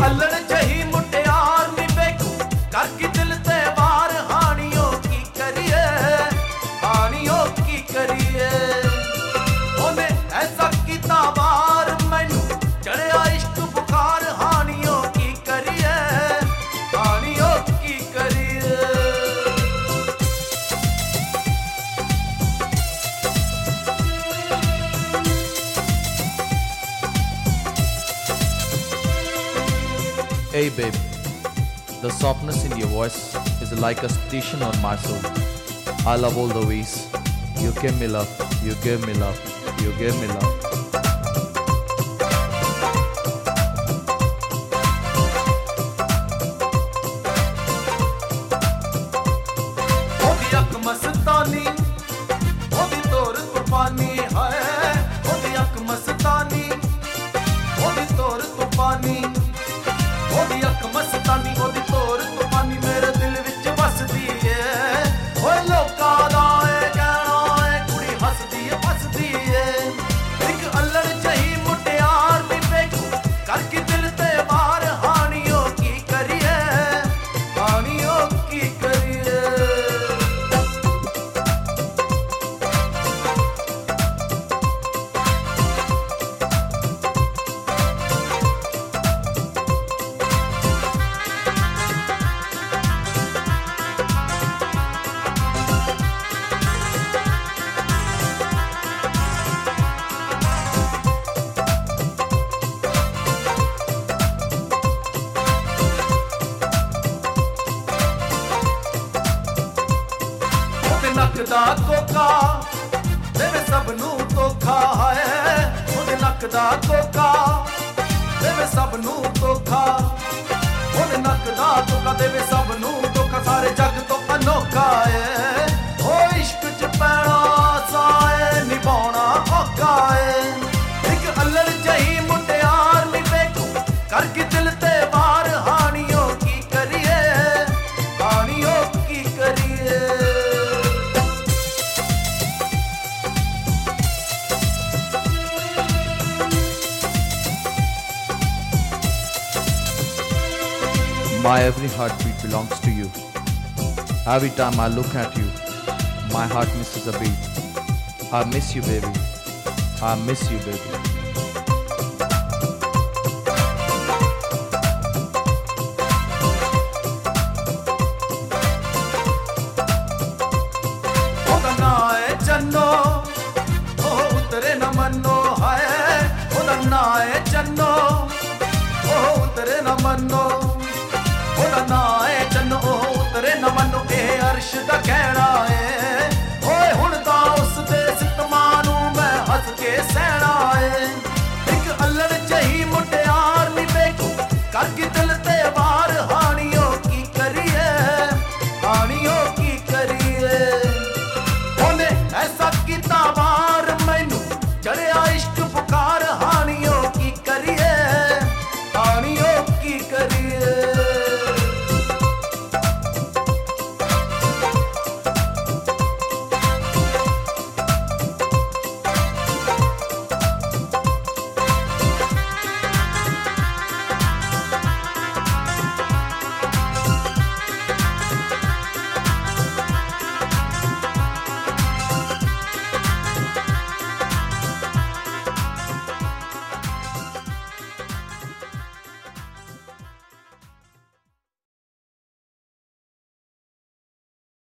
अल्लड़ जही मुटियार नी बेकू करके दिल ते वार हानियों की करिए हानियों की करिए ओने ऐसा कीता वार मैनू चढ़िया इश्क बुखार हानियों की करिए हानियों की करिए। Hey babe, the softness in your voice is like a station on my soul. I love all the ways you give me love, you give me love, you give me love. ओदी अख मस्तानी ओदी तोर तूफानी है ओदी अख मस्तानी ओदी तोर तूफानी ओदी अख मस्तानी ओदी तोर तूफानी मेरे दिल विच बसदी है ओए लोकां दा ए कहना ए कुड़ी हसदी है फसदी है इक अल्लड़ जही मुटियार नी बेकू करके दिल ते वार हानियों की करिए हानियों की करिए। नक दा कोका देवे सब नू धोखा है ओदे नक दा कोका देवे सब नू धोखा ओदे नक दा कोका देवे सब नू धोखा सारे जग तो अनोखा है ओ इश्क च पैना साए निभाना औखा है इक अल्लड़ जही मुटियार नी बेकू करके दिल ते वार हानियों की करिए हानियों की करिए। My every heartbeat belongs to you. Every time I look at you, my heart misses a beat. I miss you, baby. I miss you, baby.